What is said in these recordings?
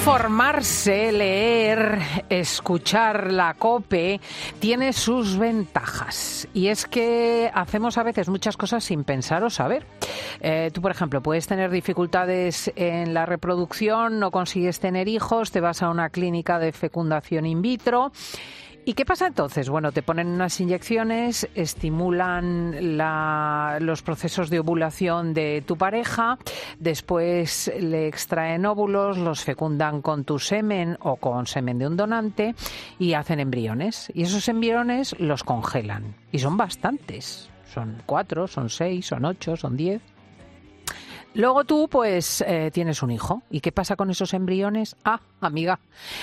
Informarse, leer, escuchar la COPE tiene sus ventajas. Y es que hacemos a veces muchas cosas sin pensar o saber. Tú, por ejemplo, puedes tener dificultades en la reproducción, no consigues tener hijos, te vas a una clínica de fecundación in vitro. ¿Y qué pasa entonces? Bueno, te ponen unas inyecciones, estimulan los procesos de ovulación de tu pareja, después le extraen óvulos, los fecundan con tu semen o con semen de un donante y hacen embriones. Y esos embriones los congelan. Y son bastantes. Son 4, son 6, son 8, son 10. Luego tú, pues, tienes un hijo. ¿Y qué pasa con esos embriones? Amiga,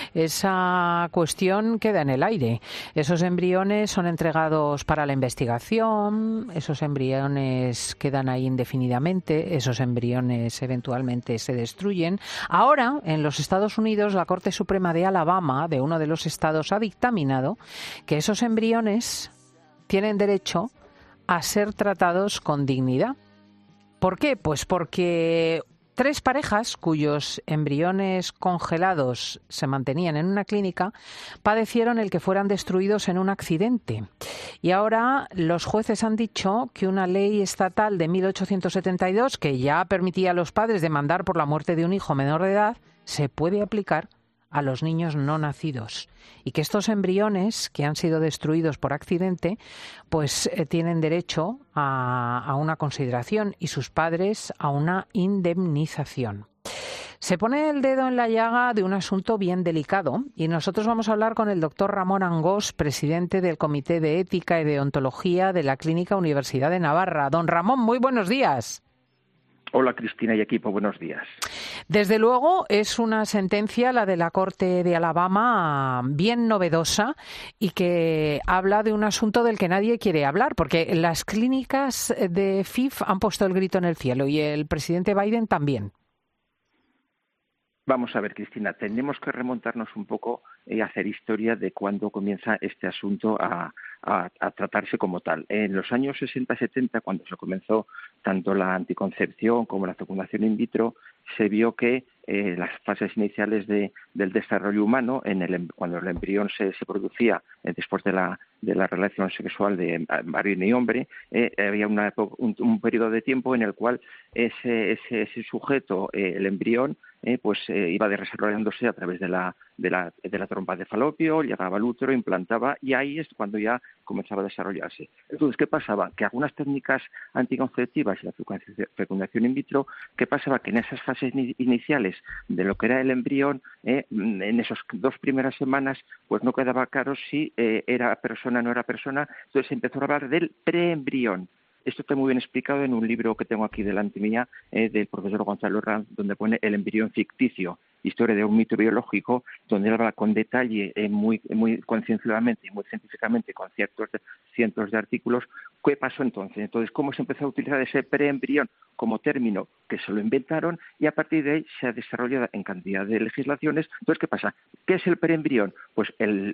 esa cuestión queda en el aire. Esos embriones son entregados para la investigación, esos embriones quedan ahí indefinidamente, esos embriones eventualmente se destruyen. Ahora, en los Estados Unidos, la Corte Suprema de Alabama, de uno de los estados, ha dictaminado que esos embriones tienen derecho a ser tratados con dignidad. ¿Por qué? Pues porque 3 parejas cuyos embriones congelados se mantenían en una clínica padecieron el que fueran destruidos en un accidente. Y ahora los jueces han dicho que una ley estatal de 1872, que ya permitía a los padres demandar por la muerte de un hijo menor de edad, se puede aplicar a los niños no nacidos, y que estos embriones que han sido destruidos por accidente pues tienen derecho a una consideración y sus padres a una indemnización. Se pone el dedo en la llaga de un asunto bien delicado y nosotros vamos a hablar con el doctor Ramón Angós, presidente del Comité de Ética y de Ontología de la Clínica Universidad de Navarra. Don Ramón, muy buenos días. Hola Cristina y equipo, buenos días. Desde luego es una sentencia, la de la Corte de Alabama, bien novedosa y que habla de un asunto del que nadie quiere hablar, porque las clínicas de FIF han puesto el grito en el cielo y el presidente Biden también. Vamos a ver, Cristina, tenemos que remontarnos un poco y hacer historia de cuándo comienza este asunto a tratarse como tal. En los años 60-70, cuando se comenzó tanto la anticoncepción como la fecundación in vitro, se vio que las fases iniciales del desarrollo humano, cuando el embrión se producía después de la relación sexual de varón y hombre, había un periodo de tiempo en el cual ese sujeto, el embrión, iba desarrollándose a través de la trompa de falopio, llegaba al útero, implantaba, y ahí es cuando ya comenzaba a desarrollarse. Entonces, ¿qué pasaba? Que algunas técnicas anticonceptivas y la fecundación in vitro, ¿qué pasaba? Que en esas fases iniciales de lo que era el embrión, en esas 2 primeras semanas, pues no quedaba claro si era persona o no era persona, entonces se empezó a hablar del preembrión. Esto está muy bien explicado en un libro que tengo aquí delante mía, del profesor Gonzalo Herranz, donde pone el embrión ficticio, historia de un mito biológico, donde habla con detalle, muy concienciadamente y muy científicamente, con cientos de artículos, qué pasó entonces. Entonces, cómo se empezó a utilizar ese preembrión como término, que se lo inventaron, y a partir de ahí se ha desarrollado en cantidad de legislaciones. Entonces, ¿qué pasa? ¿Qué es el preembrión? Pues el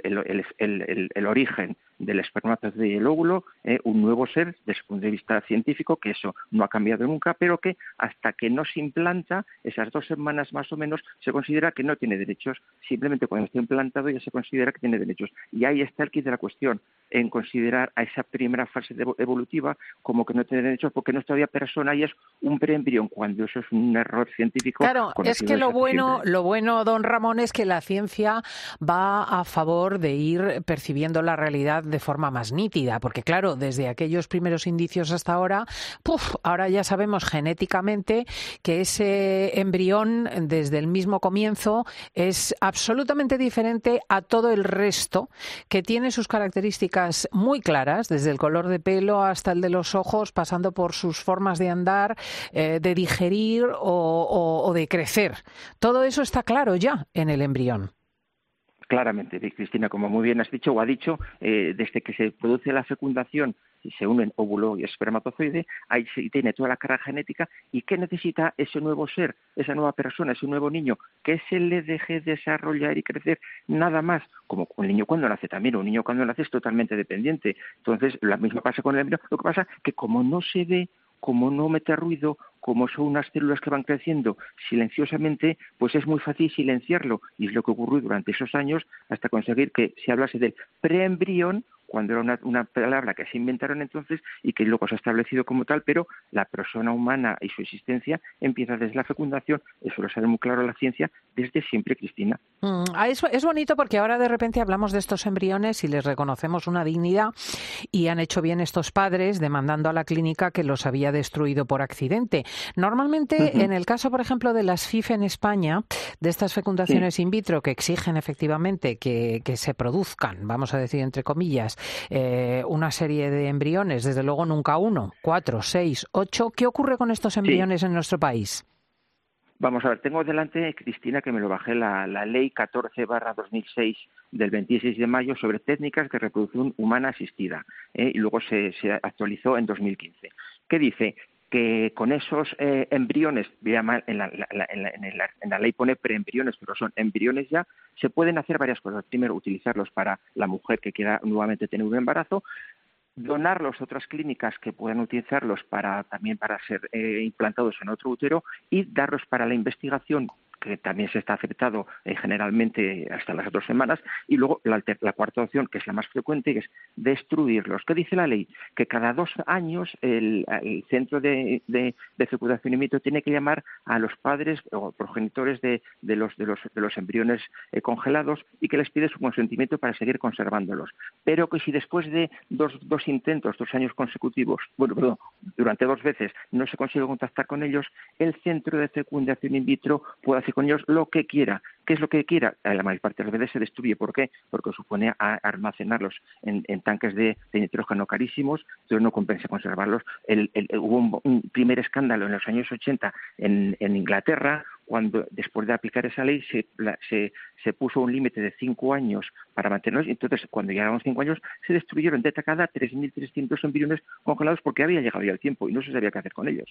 origen del espermatozoide y el óvulo, un nuevo ser desde el punto de vista científico, que eso no ha cambiado nunca, pero que hasta que no se implanta, esas 2 semanas más o menos, se considera que no tiene derechos. Simplemente cuando está implantado ya se considera que tiene derechos. Y ahí está el quid de la cuestión, en considerar a esa primera fase evolutiva como que no tiene derechos porque no es todavía persona y es un preembrión, cuando eso es un error científico. Claro, es que lo bueno, don Ramón, es que la ciencia va a favor de ir percibiendo la realidad de forma más nítida, porque claro, desde aquellos primeros indicios hasta ahora, ahora ya sabemos genéticamente que ese embrión desde el mismo comienzo es absolutamente diferente a todo el resto, que tiene sus características muy claras, desde el color de pelo hasta el de los ojos, pasando por sus formas de andar, de digerir o de crecer. Todo eso está claro ya en el embrión. Claramente, Cristina, como muy bien has dicho o ha dicho, desde que se produce la fecundación y se unen óvulo y espermatozoide, ahí se tiene toda la carga genética. ¿Y qué necesita ese nuevo ser, esa nueva persona, ese nuevo niño? Que se le deje desarrollar y crecer, nada más. Como un niño cuando nace también, un niño cuando nace es totalmente dependiente. Entonces, lo mismo pasa con el embrión. Lo que pasa es que como no se ve como no mete ruido, como son unas células que van creciendo silenciosamente, pues es muy fácil silenciarlo. Y es lo que ocurrió durante esos años hasta conseguir que se hablase del preembrión, cuando era una palabra que se inventaron entonces y que luego se ha establecido como tal, pero la persona humana y su existencia empieza desde la fecundación, eso lo sabe muy claro la ciencia, desde siempre, Cristina. Es bonito porque ahora de repente hablamos de estos embriones y les reconocemos una dignidad, y han hecho bien estos padres demandando a la clínica que los había destruido por accidente. Normalmente, en el caso, por ejemplo, de las FIF en España, de estas fecundaciones in vitro que exigen efectivamente que se produzcan, vamos a decir entre comillas, una serie de embriones, desde luego nunca uno, 4, 6, 8. ¿Qué ocurre con estos embriones en nuestro país? Vamos a ver, tengo delante, Cristina, que me lo bajé, la Ley 14/2006 del 26 de mayo sobre técnicas de reproducción humana asistida, y luego se actualizó en 2015. ¿Qué dice? Que con esos embriones, en la ley pone preembriones, pero son embriones ya, se pueden hacer varias cosas. Primero, utilizarlos para la mujer que quiera nuevamente tener un embarazo, donarlos a otras clínicas que puedan utilizarlos también para ser implantados en otro útero, y darlos para la investigación, que también se está aceptado generalmente hasta las 2 semanas, y luego la cuarta opción, que es la más frecuente, que es destruirlos. ¿Qué dice la ley? Que cada 2 años el centro de fecundación in vitro tiene que llamar a los padres o progenitores de los embriones congelados, y que les pide su consentimiento para seguir conservándolos. Pero que si después de dos intentos, 2 años consecutivos, durante 2 veces no se consigue contactar con ellos, el centro de fecundación in vitro puede hacer con ellos lo que quiera. ¿Qué es lo que quiera? La mayor parte de las veces se destruye. ¿Por qué? Porque supone almacenarlos en tanques de nitrógeno carísimos, entonces no compensa conservarlos. Hubo un primer escándalo en los años 80 en Inglaterra, cuando después de aplicar esa ley se puso un límite de 5 años para mantenerlos, y entonces cuando llegaron 5 años se destruyeron de tacada 3.300 embriones congelados, porque había llegado ya el tiempo y no se sabía qué hacer con ellos.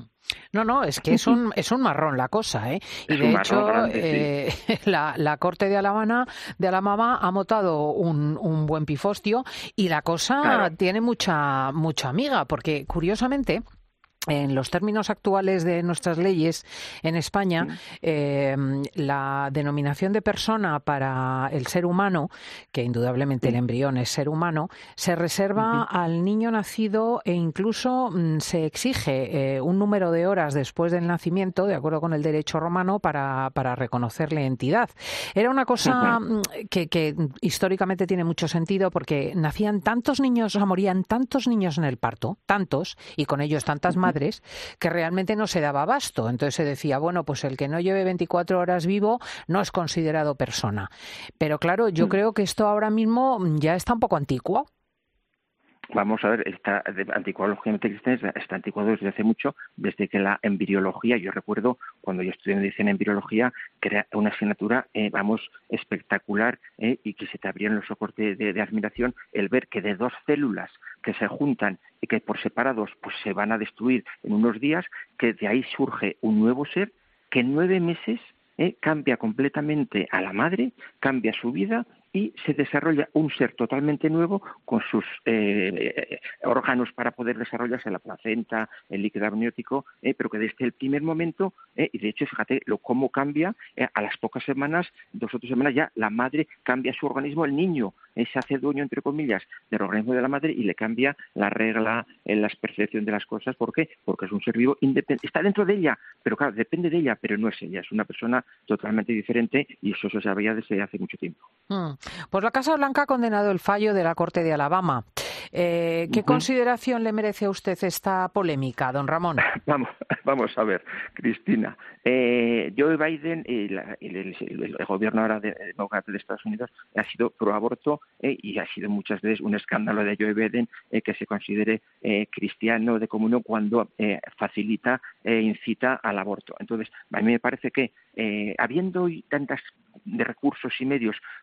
No, es que es un marrón la cosa, ¿eh? Y de hecho, grande, sí. la Corte de Alabama ha montado un buen pifostio, y la cosa tiene mucha miga, porque curiosamente, en los términos actuales de nuestras leyes en España, la denominación de persona para el ser humano, que indudablemente el embrión es ser humano, se reserva al niño nacido, e incluso se exige un número de horas después del nacimiento, de acuerdo con el derecho romano, para reconocerle entidad. Era una cosa que históricamente tiene mucho sentido, porque nacían tantos niños, o sea, morían tantos niños en el parto, tantos, y con ellos tantas madres, que realmente no se daba abasto. Entonces se decía, bueno, pues el que no lleve 24 horas vivo no es considerado persona. Pero claro, yo creo que esto ahora mismo ya está un poco anticuado. Vamos a ver, está anticuado, lógicamente, está anticuado desde hace mucho, desde que la embriología, yo recuerdo cuando yo estudié medicina en embriología, que era una asignatura, espectacular, y que se te abrían los ojos de admiración el ver que de 2 células que se juntan y que por separados pues se van a destruir en unos días, que de ahí surge un nuevo ser que en 9 meses cambia completamente a la madre, cambia su vida, y se desarrolla un ser totalmente nuevo con sus órganos para poder desarrollarse, la placenta, el líquido amniótico, pero que desde el primer momento, y de hecho fíjate cómo cambia, a las pocas semanas, 2 o 3 semanas ya, la madre cambia su organismo, el niño se hace dueño, entre comillas, del organismo de la madre, y le cambia la regla, la percepción de las cosas. ¿Por qué? Porque es un ser vivo independiente, está dentro de ella, pero claro, depende de ella, pero no es ella, es una persona totalmente diferente, y eso se sabía desde hace mucho tiempo. Pues la Casa Blanca ha condenado el fallo de la Corte de Alabama. ¿Qué consideración le merece a usted esta polémica, don Ramón? Vamos a ver, Cristina. Joe Biden y el gobierno ahora de Estados Unidos ha sido pro aborto, y ha sido muchas veces un escándalo de Joe Biden que se considere cristiano de comunión cuando facilita e incita al aborto. Entonces, a mí me parece que habiendo tantas de recursos y medios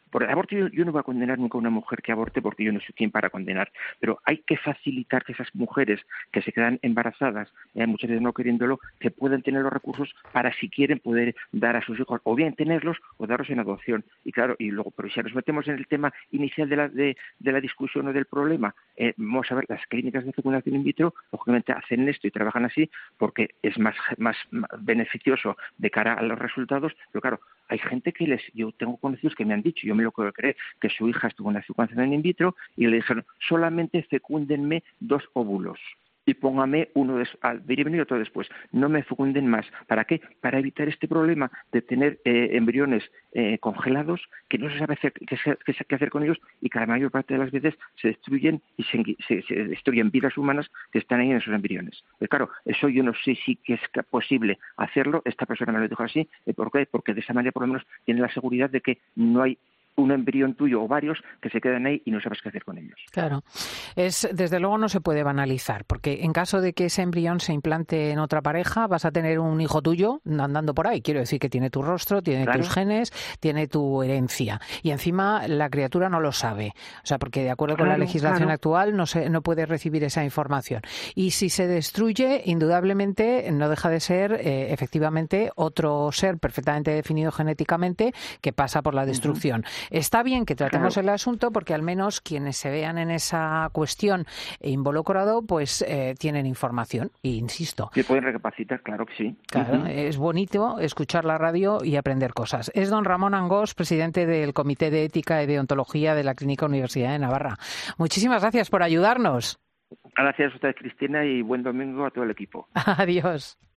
Por el aborto yo no voy a condenar nunca a una mujer que aborte porque yo no soy quien para condenar, pero hay que facilitar que esas mujeres que se quedan embarazadas, muchas veces no queriéndolo, que puedan tener los recursos para si quieren poder dar a sus hijos, o bien tenerlos o darlos en adopción. Y claro, y luego, pero si nos metemos en el tema inicial de la discusión o del problema, vamos a ver, las clínicas de fecundación in vitro, lógicamente hacen esto y trabajan así porque es más beneficioso de cara a los resultados, pero claro, hay gente yo tengo conocidos que me han dicho, yo me lo puedo creer, que su hija estuvo en la fecundación in vitro y le dijeron, solamente fecúndenme 2 óvulos y póngame uno al venir y otro después. No me fecunden más. ¿Para qué? Para evitar este problema de tener embriones congelados que no se sabe qué hacer con ellos y que la mayor parte de las veces se destruyen y se destruyen vidas humanas que están ahí en esos embriones. Pero claro, eso yo no sé si que es posible hacerlo. Esta persona me lo dijo así. ¿Por qué? Porque de esa manera por lo menos tiene la seguridad de que no hay un embrión tuyo o varios que se quedan ahí y no sabes qué hacer con ellos. Claro. Desde luego no se puede banalizar, porque en caso de que ese embrión se implante en otra pareja, vas a tener un hijo tuyo andando por ahí. Quiero decir que tiene tu rostro, tiene tus genes, tiene tu herencia. Y encima la criatura no lo sabe. O sea, porque de acuerdo con la legislación actual no puede recibir esa información. Y si se destruye, indudablemente no deja de ser efectivamente otro ser perfectamente definido genéticamente que pasa por la destrucción. Está bien que tratemos el asunto porque al menos quienes se vean en esa cuestión involucrado pues tienen información. E insisto. Que pueden recapacitar, claro que sí. Claro, es bonito escuchar la radio y aprender cosas. Es don Ramón Angós, presidente del Comité de Ética y Deontología de la Clínica Universidad de Navarra. Muchísimas gracias por ayudarnos. Gracias a usted, Cristina, y buen domingo a todo el equipo. Adiós.